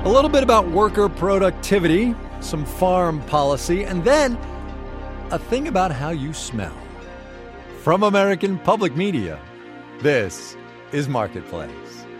A little bit about worker productivity, some farm policy, and then a thing about how you smell. From American Public Media, this is Marketplace.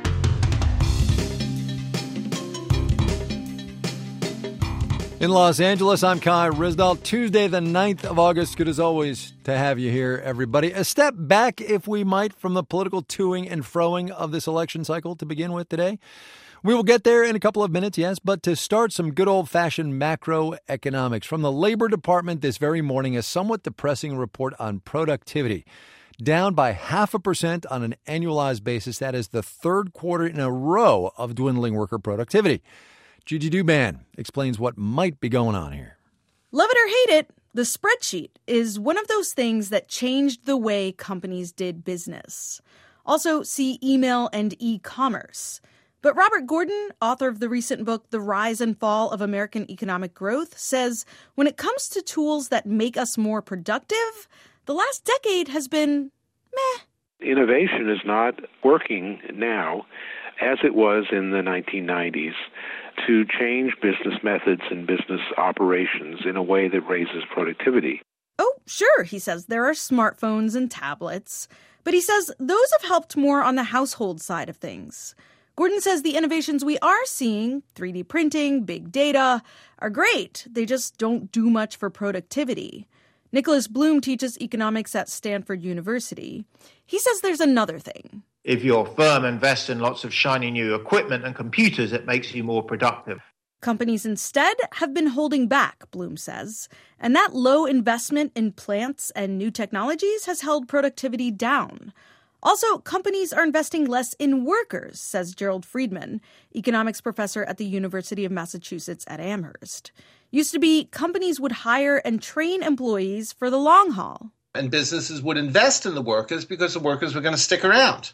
In Los Angeles, I'm Kai Ryssdal. Tuesday, the 9th of August. Good as always to have you here, everybody. A step back, if we might, from the political toing and froing of this election cycle to begin with today. We will get there in a couple of minutes, yes, but to start, some good old-fashioned macroeconomics. From the Labor Department this very morning, a somewhat depressing report on productivity. Down by 0.5% on an annualized basis. That is the third quarter in a row of dwindling worker productivity. Gigi Douban explains what might be going on here. Love it or hate it, the spreadsheet is one of those things that changed the way companies did business. Also, see email and e-commerce. But Robert Gordon, author of the recent book, The Rise and Fall of American Economic Growth, says when it comes to tools that make us more productive, the last decade has been meh. Innovation is not working now as it was in the 1990s. To change business methods and business operations in a way that raises productivity. Oh, sure, he says there are smartphones and tablets. But he says those have helped more on the household side of things. Gordon says the innovations we are seeing, 3D printing, big data, are great. They just don't do much for productivity. Nicholas Bloom teaches economics at Stanford University. He says there's another thing. If your firm invests in lots of shiny new equipment and computers, it makes you more productive. Companies instead have been holding back, Bloom says. And that low investment in plants and new technologies has held productivity down. Also, companies are investing less in workers, says Gerald Friedman, economics professor at the University of Massachusetts at Amherst. Used to be companies would hire and train employees for the long haul. And businesses would invest in the workers because the workers were going to stick around.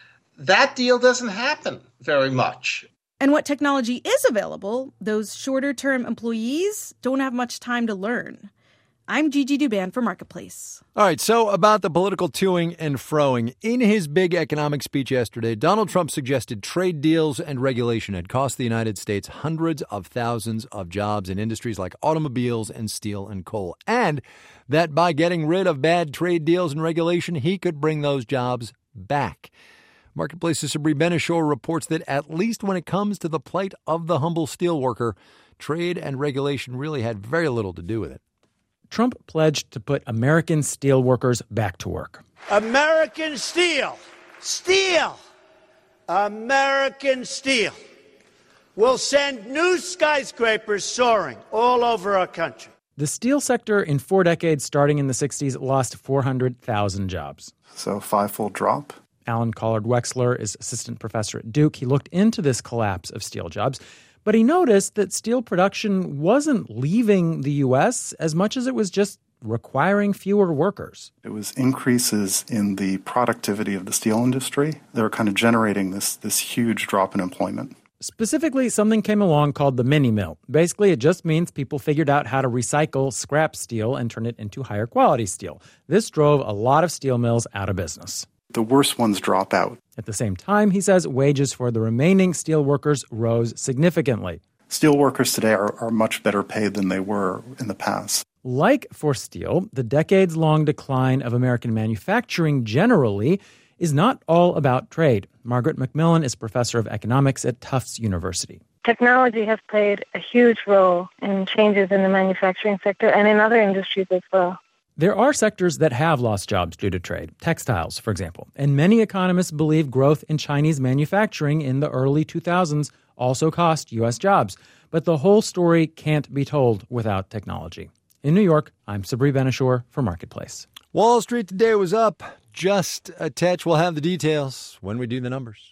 That deal doesn't happen very much. And what technology is available, those shorter-term employees don't have much time to learn. I'm Gigi Douban for Marketplace. All right, so about the political toing and froing. In his big economic speech yesterday, Donald Trump suggested trade deals and regulation had cost the United States hundreds of thousands of jobs in industries like automobiles and steel and coal, and that by getting rid of bad trade deals and regulation, he could bring those jobs back. Marketplace's Sabri Benishore reports that at least when it comes to the plight of the humble steelworker, trade and regulation really had very little to do with it. Trump pledged to put American steel workers back to work. American steel, American steel will send new skyscrapers soaring all over our country. The steel sector in 4 decades starting in the 60s lost 400,000 jobs. So 5-fold drop. Alan Collard Wexler is assistant professor at Duke. He looked into this collapse of steel jobs, but he noticed that steel production wasn't leaving the U.S. as much as it was just requiring fewer workers. It was increases in the productivity of the steel industry. They were kind of generating this huge drop in employment. Specifically, something came along called the mini mill. Basically, it just means people figured out how to recycle scrap steel and turn it into higher quality steel. This drove a lot of steel mills out of business. The worst ones drop out. At the same time, he says wages for the remaining steel workers rose significantly. Steel workers today are much better paid than they were in the past. Like for steel, the decades-long decline of American manufacturing generally is not all about trade. Margaret McMillan is professor of economics at Tufts University. Technology has played a huge role in changes in the manufacturing sector and in other industries as well. There are sectors that have lost jobs due to trade, textiles, for example, and many economists believe growth in Chinese manufacturing in the early 2000s also cost U.S. jobs. But the whole story can't be told without technology. In New York, I'm Sabri Benishore for Marketplace. Wall Street today was up just a touch. We'll have the details when we do the numbers.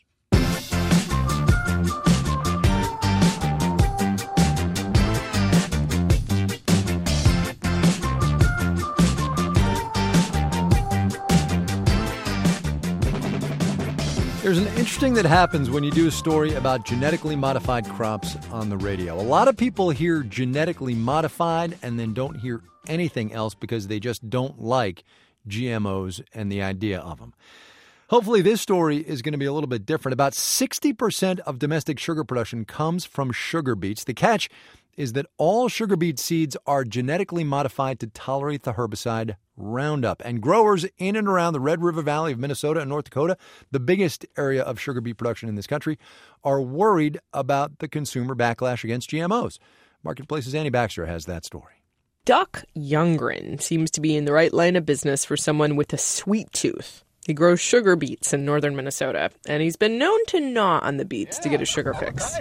There's an interesting that happens when you do a story about genetically modified crops on the radio. A lot of people hear genetically modified and then don't hear anything else because they just don't like GMOs and the idea of them. Hopefully this story is going to be a little bit different. About 60% of domestic sugar production comes from sugar beets. The catch is that all sugar beet seeds are genetically modified to tolerate the herbicide Roundup. And growers in and around the Red River Valley of Minnesota and North Dakota, the biggest area of sugar beet production in this country, are worried about the consumer backlash against GMOs. Marketplace's Annie Baxter has that story. Duck Youngren seems to be in the right line of business for someone with a sweet tooth. He grows sugar beets in northern Minnesota, and he's been known to gnaw on the beets to get a sugar fix.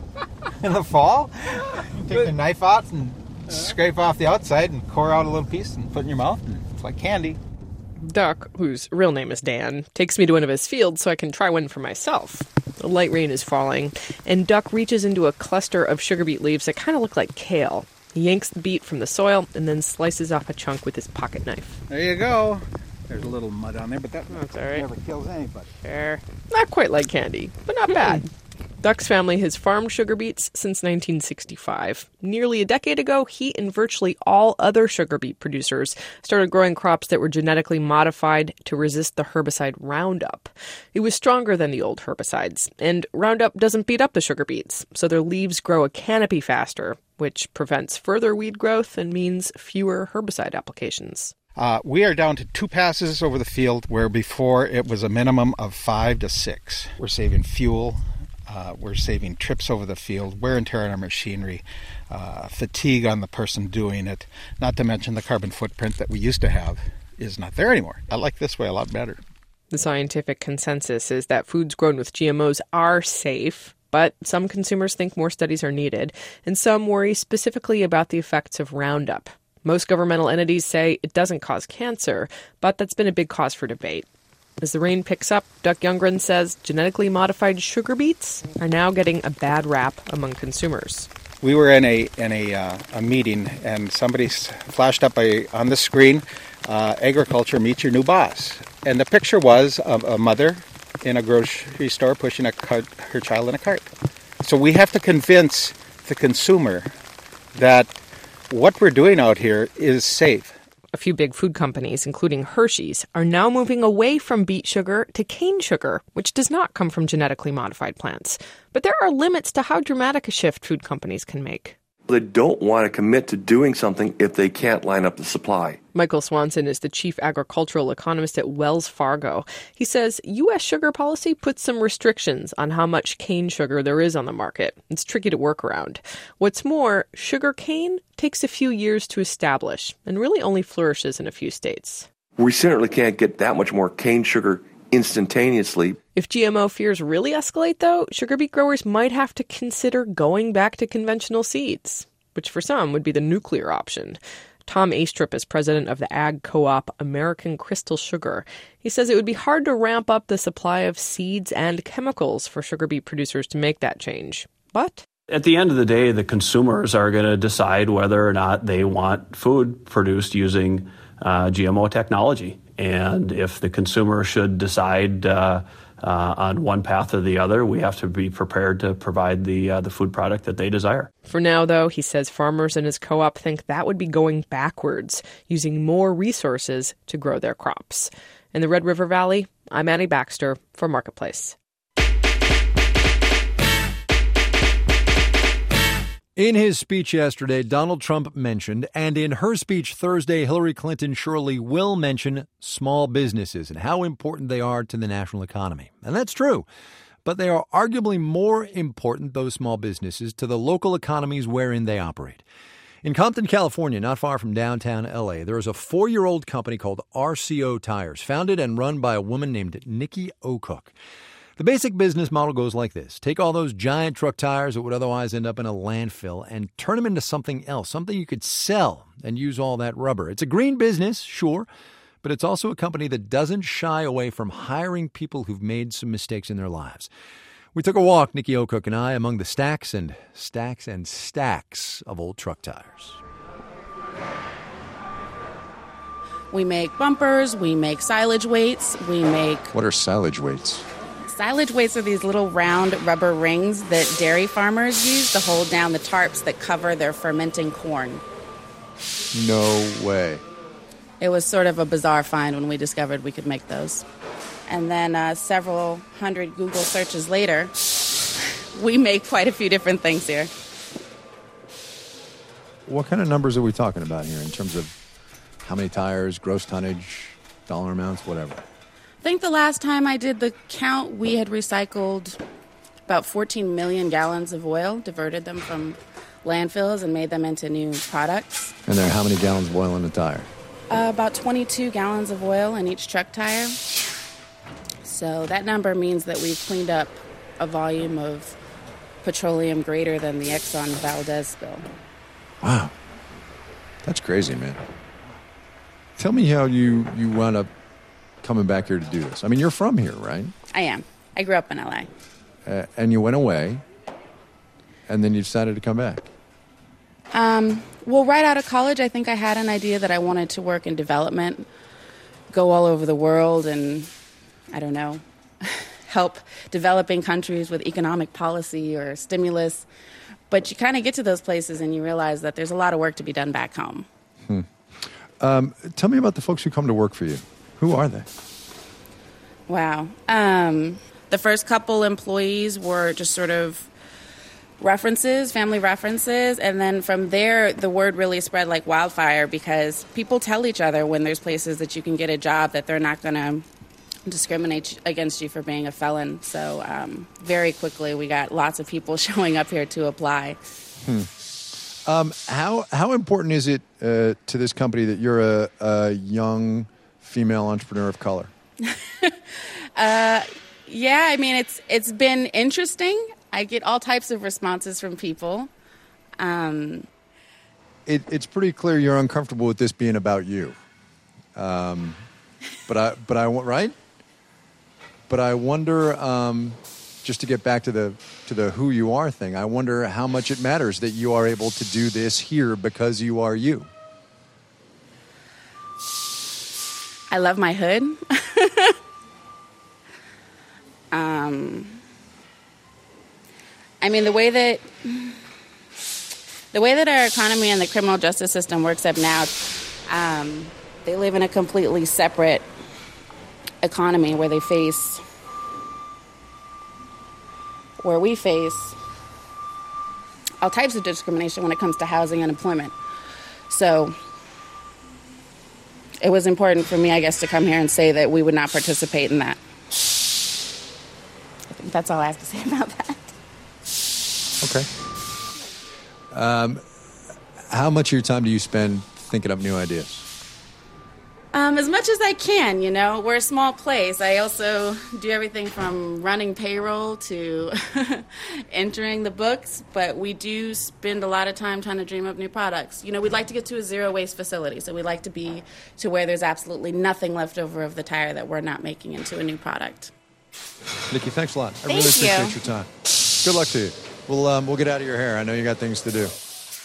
In the fall, you take the knife out and scrape off the outside and core out a little piece and put in your mouth. And it's like candy. Duck, whose real name is Dan, takes me to one of his fields so I can try one for myself. A light rain is falling, and Duck reaches into a cluster of sugar beet leaves that kind of look like kale. He yanks the beet from the soil and then slices off a chunk with his pocket knife. There you go. There's a little mud on there, but that's all right. Never kills anybody. Sure. Not quite like candy, but not bad. Duck's family has farmed sugar beets since 1965. Nearly a decade ago, he and virtually all other sugar beet producers started growing crops that were genetically modified to resist the herbicide Roundup. It was stronger than the old herbicides, and Roundup doesn't beat up the sugar beets, so their leaves grow a canopy faster, which prevents further weed growth and means fewer herbicide applications. We are down to 2 passes over the field where before it was a minimum of 5 to 6. We're saving fuel. We're saving trips over the field, wear and tear on our machinery, fatigue on the person doing it, not to mention the carbon footprint that we used to have is not there anymore. I like this way a lot better. The scientific consensus is that foods grown with GMOs are safe, but some consumers think more studies are needed, and some worry specifically about the effects of Roundup. Most governmental entities say it doesn't cause cancer, but that's been a big cause for debate. As the rain picks up, Duck Youngren says genetically modified sugar beets are now getting a bad rap among consumers. We were in a meeting, and somebody flashed up on the screen, agriculture meets your new boss. And the picture was a mother in a grocery store pushing her child in a cart. So we have to convince the consumer that what we're doing out here is safe. A few big food companies, including Hershey's, are now moving away from beet sugar to cane sugar, which does not come from genetically modified plants. But there are limits to how dramatic a shift food companies can make. They don't want to commit to doing something if they can't line up the supply. Michael Swanson is the chief agricultural economist at Wells Fargo. He says U.S. sugar policy puts some restrictions on how much cane sugar there is on the market. It's tricky to work around. What's more, sugar cane takes a few years to establish and really only flourishes in a few states. We certainly can't get that much more cane sugar instantaneously. If GMO fears really escalate, though, sugar beet growers might have to consider going back to conventional seeds, which for some would be the nuclear option. Tom Astrup is president of the ag co-op American Crystal Sugar. He says it would be hard to ramp up the supply of seeds and chemicals for sugar beet producers to make that change. But at the end of the day, the consumers are going to decide whether or not they want food produced using GMO technology. And if the consumer should decide on one path or the other, we have to be prepared to provide the food product that they desire. For now, though, he says farmers in his co-op think that would be going backwards, using more resources to grow their crops. In the Red River Valley, I'm Annie Baxter for Marketplace. In his speech yesterday, Donald Trump mentioned, and in her speech Thursday, Hillary Clinton surely will mention small businesses and how important they are to the national economy. And that's true. But they are arguably more important, those small businesses, to the local economies wherein they operate. In Compton, California, not far from downtown L.A., there is a 4-year-old company called RCO Tires, founded and run by a woman named Nikki O'Cook. The basic business model goes like this. Take all those giant truck tires that would otherwise end up in a landfill and turn them into something else, something you could sell and use all that rubber. It's a green business, sure, but it's also a company that doesn't shy away from hiring people who've made some mistakes in their lives. We took a walk, Nikki O'Cook and I, among the stacks and stacks and stacks of old truck tires. We make bumpers, we make silage weights, we make... What are silage weights? Silage weights are these little round rubber rings that dairy farmers use to hold down the tarps that cover their fermenting corn. No way. It was sort of a bizarre find when we discovered we could make those. And then several hundred Google searches later, we make quite a few different things here. What kind of numbers are we talking about here in terms of how many tires, gross tonnage, dollar amounts, whatever? I think the last time I did the count, we had recycled about 14 million gallons of oil, diverted them from landfills and made them into new products. And there are how many gallons of oil in a tire? About 22 gallons of oil in each truck tire. So that number means that we've cleaned up a volume of petroleum greater than the Exxon Valdez spill. Wow. That's crazy, man. Tell me how you wound up coming back here to do this. I mean, you're from here, right? I am. I grew up in L.A. And you went away, and then you decided to come back. Well, right out of college, I think I had an idea that I wanted to work in development, go all over the world and, I don't know, help developing countries with economic policy or stimulus. But you kind of get to those places and you realize that there's a lot of work to be done back home. Tell me about the folks who come to work for you. Who are they? Wow. The first couple employees were just sort of references, family references, and then from there the word really spread like wildfire because people tell each other when there's places that you can get a job that they're not going to discriminate against you for being a felon. So very quickly we got lots of people showing up here to apply. How important is it to this company that you're a young female entrepreneur of color? Yeah, I mean, it's been interesting. I get all types of responses from people. It's pretty clear you're uncomfortable with this being about you. But I right? But I wonder, just to get back to the who you are thing, I wonder how much it matters that you are able to do this here because you are you. I love my hood. I mean, the way that our economy and the criminal justice system works up now, they live in a completely separate economy where we face all types of discrimination when it comes to housing and employment. So it was important for me, I guess, to come here and say that we would not participate in that. I think that's all I have to say about that. Okay. How much of your time do you spend thinking up new ideas? As much as I can, you know. We're a small place. I also do everything from running payroll to entering the books, but we do spend a lot of time trying to dream up new products. You know, we'd like to get to a zero-waste facility, so we'd like to be to where there's absolutely nothing left over of the tire that we're not making into a new product. Nikki, thanks a lot. I really appreciate your time. Good luck to you. We'll get out of your hair. I know you got things to do.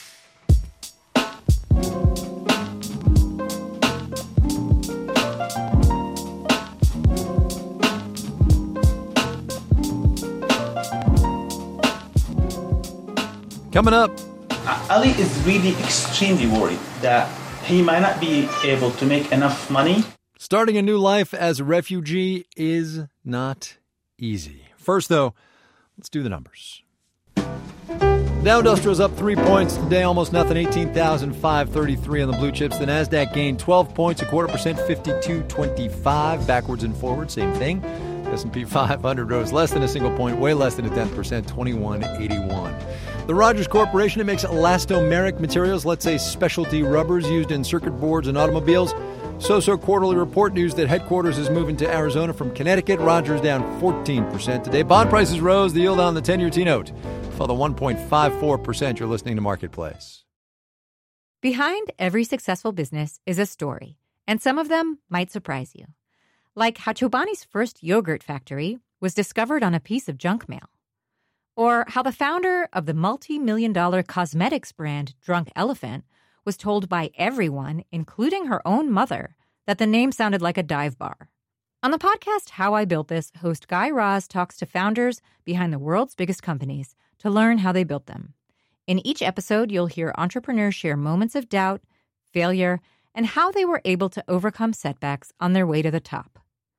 Coming up. Ali is really extremely worried that he might not be able to make enough money. Starting a new life as a refugee is not easy. First, though, let's do the numbers. Dow Industrial's up 3 points today, almost nothing, 18,533 on the blue chips. The NASDAQ gained 12 points, 0.25%, 52.25. Backwards and forwards, same thing. S&P 500 rose less than a single point, way less than a 10%, 21.81. The Rogers Corporation, it makes elastomeric materials, let's say specialty rubbers used in circuit boards and automobiles. So quarterly report news that headquarters is moving to Arizona from Connecticut. Rogers down 14% today. Bond prices rose. The yield on the 10-year T-note fell to 1.54%. You're listening to Marketplace. Behind every successful business is a story, and some of them might surprise you. Like how Chobani's first yogurt factory was discovered on a piece of junk mail. Or how the founder of the multi-million-dollar cosmetics brand Drunk Elephant was told by everyone, including her own mother, that the name sounded like a dive bar. On the podcast How I Built This, host Guy Raz talks to founders behind the world's biggest companies to learn how they built them. In each episode, you'll hear entrepreneurs share moments of doubt, failure, and how they were able to overcome setbacks on their way to the top.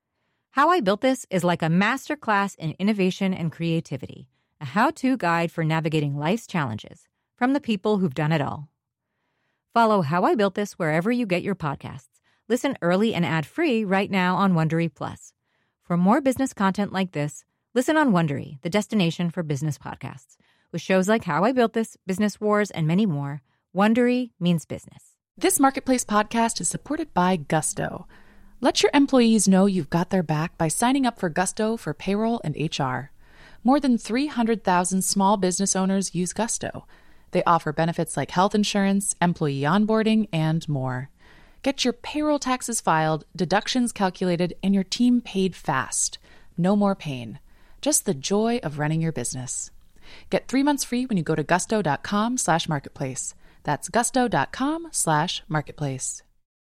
How I Built This is like a masterclass in innovation and creativity, a how-to guide for navigating life's challenges from the people who've done it all. Follow How I Built This wherever you get your podcasts. Listen early and ad-free right now on Wondery Plus. For more business content like this, listen on Wondery, the destination for business podcasts. With shows like How I Built This, Business Wars, and many more, Wondery means business. This Marketplace podcast is supported by Gusto. Let your employees know you've got their back by signing up for Gusto for payroll and HR. More than 300,000 small business owners use Gusto. They offer benefits like health insurance, employee onboarding, and more. Get your payroll taxes filed, deductions calculated, and your team paid fast. No more pain. Just the joy of running your business. Get 3 months free when you go to gusto.com/marketplace. That's gusto.com/marketplace.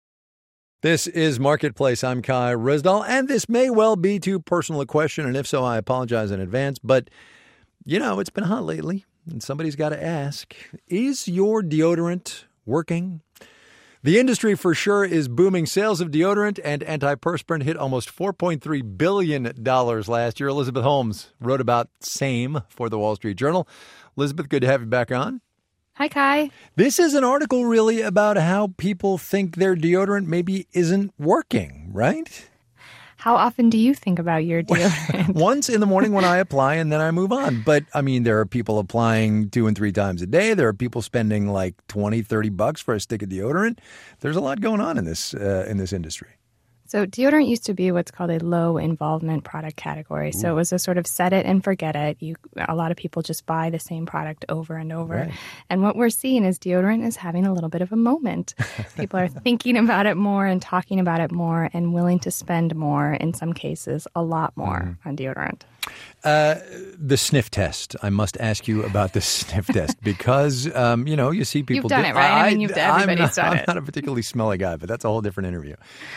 This is Marketplace. I'm Kai Ryssdal, and this may well be too personal a question, and if so, I apologize in advance. But, you know, it's been hot lately, and somebody's got to ask, is your deodorant working? The industry for sure is booming. Sales of deodorant and antiperspirant hit almost $4.3 billion last year. Elizabeth Holmes wrote about same for the Wall Street Journal. Elizabeth, good to have you back on. Hi, Kai. This is an article really about how people think their deodorant maybe isn't working, right? How often do you think about your deodorant? Once in the morning when I apply, and then I move on. But, I mean, there are people applying 2 and 3 times a day. There are people spending like $20, $30 for a stick of deodorant. There's a lot going on in this industry. So deodorant used to be what's called a low involvement product category. So it was a sort of set it and forget it. A lot of people just buy the same product over and over. Right. And what we're seeing is deodorant is having a little bit of a moment. People are thinking about it more and talking about it more and willing to spend more, in some cases, a lot more on deodorant. The sniff test. I must ask you about the sniff test because, you see people. You've done it, right? Everybody's done it. I'm not a particularly smelly guy, but that's a whole different interview.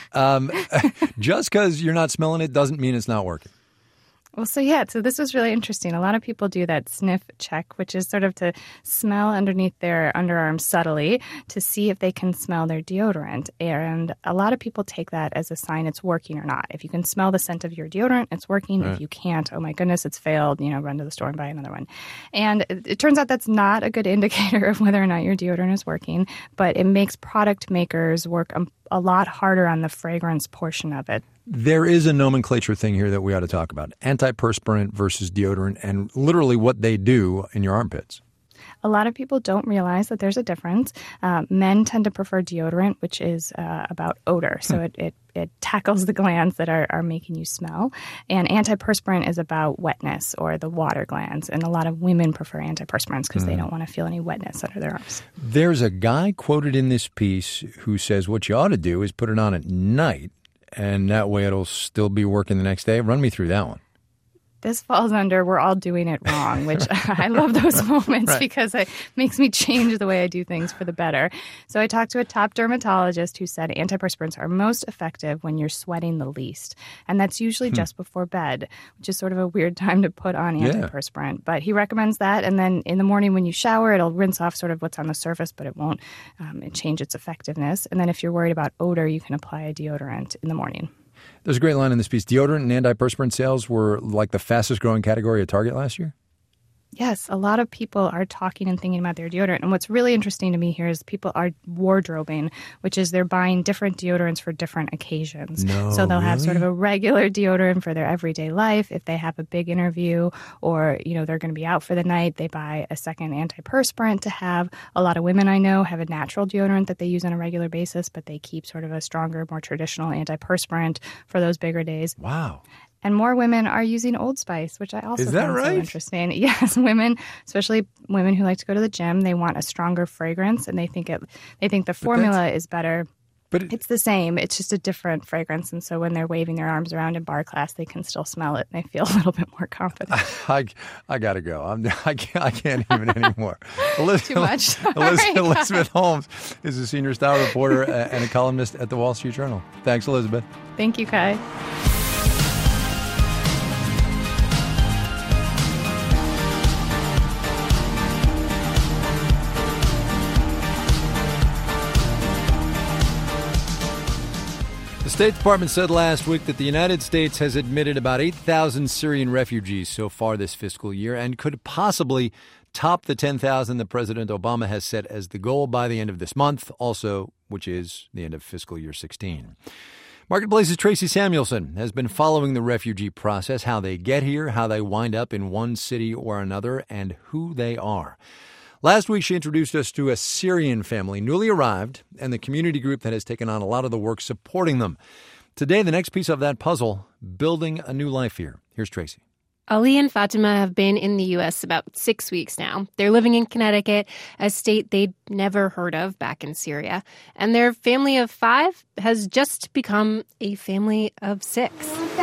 Just because you're not smelling it doesn't mean it's not working. Well, so this was really interesting. A lot of people do that sniff check, which is sort of to smell underneath their underarms subtly to see if they can smell their deodorant. And a lot of people take that as a sign it's working or not. If you can smell the scent of your deodorant, it's working. Right. If you can't, oh my goodness, it's failed, run to the store and buy another one. And it turns out that's not a good indicator of whether or not your deodorant is working, but it makes product makers work a lot harder on the fragrance portion of it. There is a nomenclature thing here that we ought to talk about. Antiperspirant versus deodorant and literally what they do in your armpits. A lot of people don't realize that there's a difference. Men tend to prefer deodorant, which is about odor. So it tackles the glands that are making you smell. And antiperspirant is about wetness or the water glands. And a lot of women prefer antiperspirants because they don't want to feel any wetness under their arms. There's a guy quoted in this piece who says what you ought to do is put it on at night, and that way it'll still be working the next day. Run me through that one. This falls under we're all doing it wrong, which I love those moments because it makes me change the way I do things for the better. So I talked to a top dermatologist who said antiperspirants are most effective when you're sweating the least. And that's usually just before bed, which is sort of a weird time to put on antiperspirant. Yeah. But he recommends that. And then in the morning when you shower, it'll rinse off sort of what's on the surface, but it won't change its effectiveness. And then if you're worried about odor, you can apply a deodorant in the morning. There's a great line in this piece. Deodorant and antiperspirant sales were like the fastest growing category at Target last year. Yes, a lot of people are talking and thinking about their deodorant. And what's really interesting to me here is people are wardrobing, which is they're buying different deodorants for different occasions. So they'll have sort of a regular deodorant for their everyday life. If they have a big interview or, they're going to be out for the night, they buy a second antiperspirant to have. A lot of women I know have a natural deodorant that they use on a regular basis, but they keep sort of a stronger, more traditional antiperspirant for those bigger days. Wow. And more women are using Old Spice, which I also find so interesting. Yes, women, especially women who like to go to the gym, they want a stronger fragrance, and they think the formula is better. But it's the same. It's just a different fragrance. And so when they're waving their arms around in bar class, they can still smell it, and they feel a little bit more confident. I got to go. I can't even anymore. Too much. Elizabeth Holmes is a senior style reporter and a columnist at the Wall Street Journal. Thanks, Elizabeth. Thank you, Kai. State Department said last week that the United States has admitted about 8,000 Syrian refugees so far this fiscal year and could possibly top the 10,000 that President Obama has set as the goal by the end of this month, also, which is the end of fiscal year 16. Marketplace's Tracy Samuelson has been following the refugee process, how they get here, how they wind up in one city or another, and who they are. Last week, she introduced us to a Syrian family newly arrived and the community group that has taken on a lot of the work supporting them. Today, the next piece of that puzzle, building a new life here. Here's Tracy. Ali and Fatima have been in the U.S. about 6 weeks now. They're living in Connecticut, a state they'd never heard of back in Syria. And their family of 5 has just become a family of 6.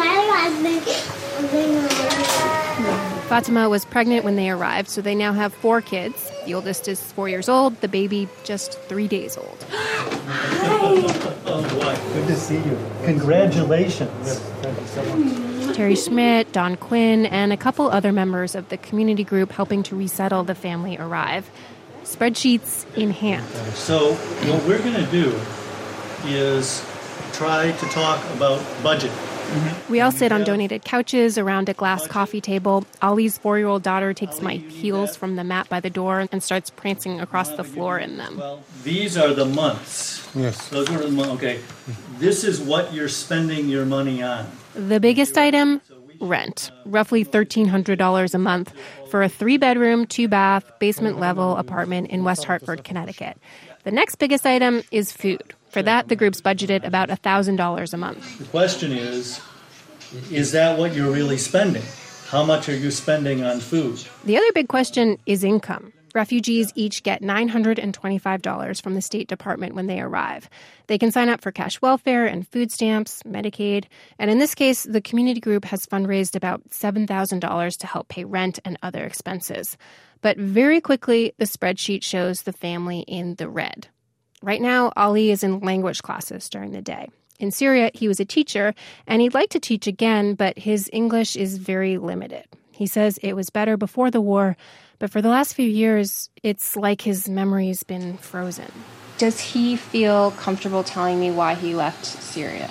Fatima was pregnant when they arrived, so they now have 4 kids. The oldest is 4 years old, the baby just 3 days old. Oh, boy. Good to see you. Congratulations. Yes, thank you so much. Terry Schmidt, Don Quinn, and a couple other members of the community group helping to resettle the family arrive. Spreadsheets in hand. So what we're going to do is try to talk about budget. We all sit on donated couches around a glass coffee table. Ali's 4-year-old daughter takes my heels from the mat by the door and starts prancing across the floor in them. Well, these are the months. Yes. Those are the months. Okay. This is what you're spending your money on. The biggest item, rent. Roughly $1,300 a month for a 3-bedroom, 2-bath, basement-level apartment in West Hartford, Connecticut. The next biggest item is food. For that, the group's budgeted about $1,000 a month. The question is that what you're really spending? How much are you spending on food? The other big question is income. Refugees each get $925 from the State Department when they arrive. They can sign up for cash welfare and food stamps, Medicaid, and in this case, the community group has fundraised about $7,000 to help pay rent and other expenses. But very quickly, the spreadsheet shows the family in the red. Right now, Ali is in language classes during the day. In Syria, he was a teacher, and he'd like to teach again, but his English is very limited. He says it was better before the war, but for the last few years, it's like his memory's been frozen. Does he feel comfortable telling me why he left Syria?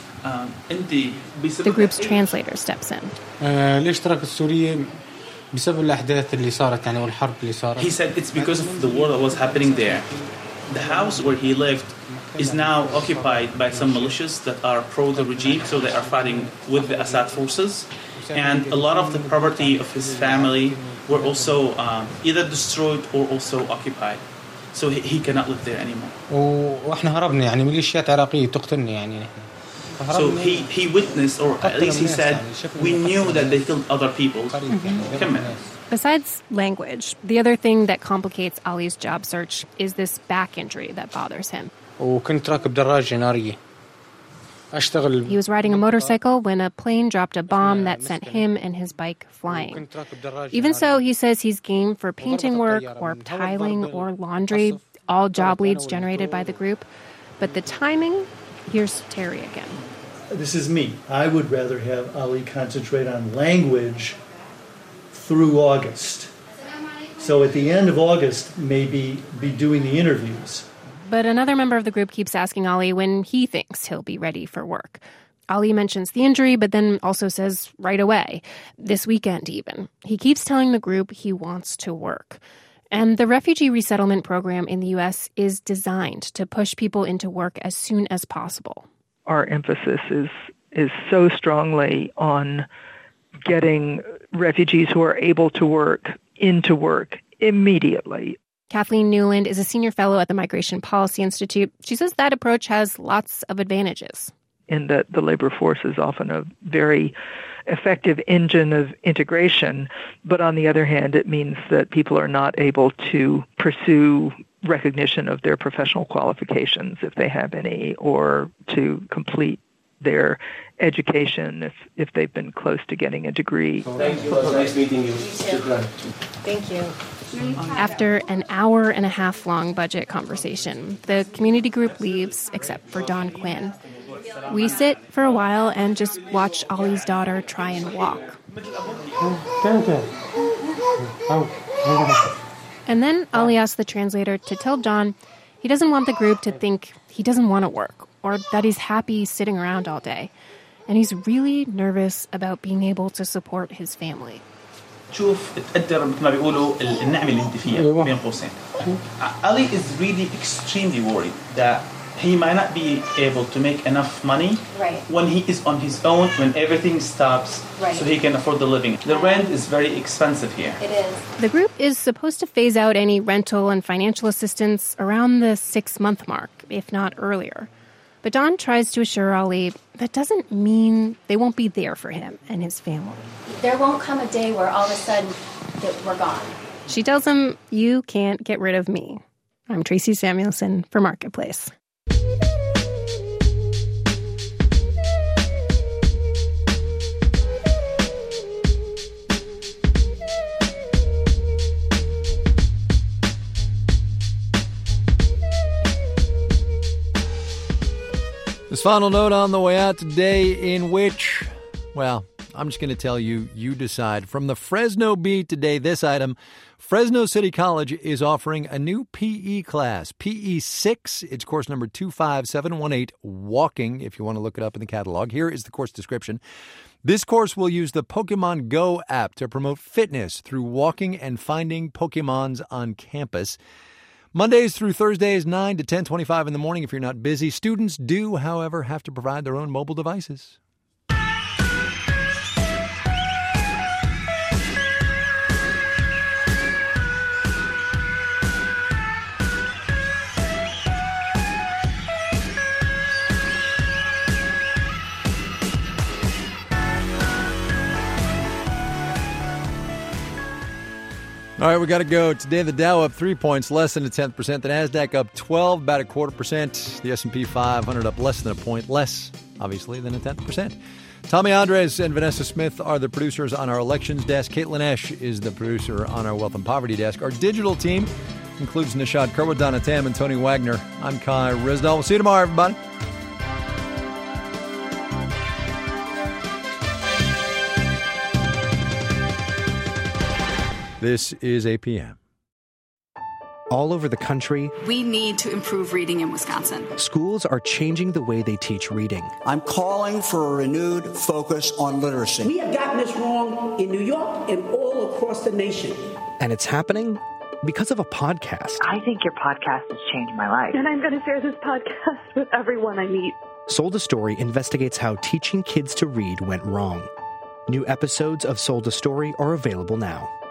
The group's translator steps in. He said it's because of the war that was happening there. The house where he lived is now occupied by some militias that are pro the regime, so they are fighting with the Assad forces. And a lot of the property of his family were also either destroyed or also occupied. So he cannot live there anymore. So he witnessed, or at least he said, we knew that they killed other people. Besides language, the other thing that complicates Ali's job search is this back injury that bothers him. He was riding a motorcycle when a plane dropped a bomb that sent him and his bike flying. Even so, he says he's game for painting work or tiling or laundry, all job leads generated by the group. But the timing, here's Terry again. This is me. I would rather have Ali concentrate on language through August. So at the end of August, maybe be doing the interviews. But another member of the group keeps asking Ali when he thinks he'll be ready for work. Ali mentions the injury, but then also says right away, this weekend even. He keeps telling the group he wants to work. And the refugee resettlement program in the U.S. is designed to push people into work as soon as possible. Our emphasis is so strongly on getting refugees who are able to work into work immediately. Kathleen Newland is a senior fellow at the Migration Policy Institute. She says that approach has lots of advantages. In that the labor force is often a very effective engine of integration, but on the other hand, it means that people are not able to pursue recognition of their professional qualifications, if they have any, or to complete their education if they've been close to getting a degree. Thank you. It was nice meeting you. Thank you. After an hour-and-a-half-long budget conversation, the community group leaves, except for Don Quinn. We sit for a while and just watch Ali's daughter try and walk. And then Ali asks the translator to tell Don he doesn't want the group to think he doesn't want to work or that he's happy sitting around all day. And he's really nervous about being able to support his family. شوف تقدر مثل ما بيقولوا النعمة اللي انت فيها بين قوسين. Ali is really extremely worried that he might not be able to make enough money when he is on his own, when everything stops, so he can afford the living. The rent is very expensive here. It is. The group is supposed to phase out any rental and financial assistance around the 6-month mark, if not earlier. But Dawn tries to assure Ali that doesn't mean they won't be there for him and his family. There won't come a day where all of a sudden that we're gone. She tells him, "You can't get rid of me." I'm Tracy Samuelson for Marketplace. This final note on the way out today, in which, well, I'm just going to tell you, you decide. From the Fresno Bee today, this item: Fresno City College is offering a new PE class, PE 6. It's course number 25718, walking, if you want to look it up in the catalog. Here is the course description. This course will use the Pokemon Go app to promote fitness through walking and finding Pokemons on campus. Mondays through Thursdays, 9 to 10:25 in the morning if you're not busy. Students do, however, have to provide their own mobile devices. All right, we got to go. Today, the Dow up 3 points, less than 0.1%. The Nasdaq up 12, about 0.25%. The S&P 500 up less than a point, less, obviously, than 0.1%. Tommy Andres and Vanessa Smith are the producers on our elections desk. Caitlin Esch is the producer on our wealth and poverty desk. Our digital team includes Nishad Kerwood, Donna Tam, and Tony Wagner. I'm Kai Ryssdal. We'll see you tomorrow, everybody. This is APM. All over the country, we need to improve reading in Wisconsin. Schools are changing the way they teach reading. I'm calling for a renewed focus on literacy. We have gotten this wrong in New York and all across the nation. And it's happening because of a podcast. I think your podcast has changed my life. And I'm going to share this podcast with everyone I meet. Sold a Story investigates how teaching kids to read went wrong. New episodes of Sold a Story are available now.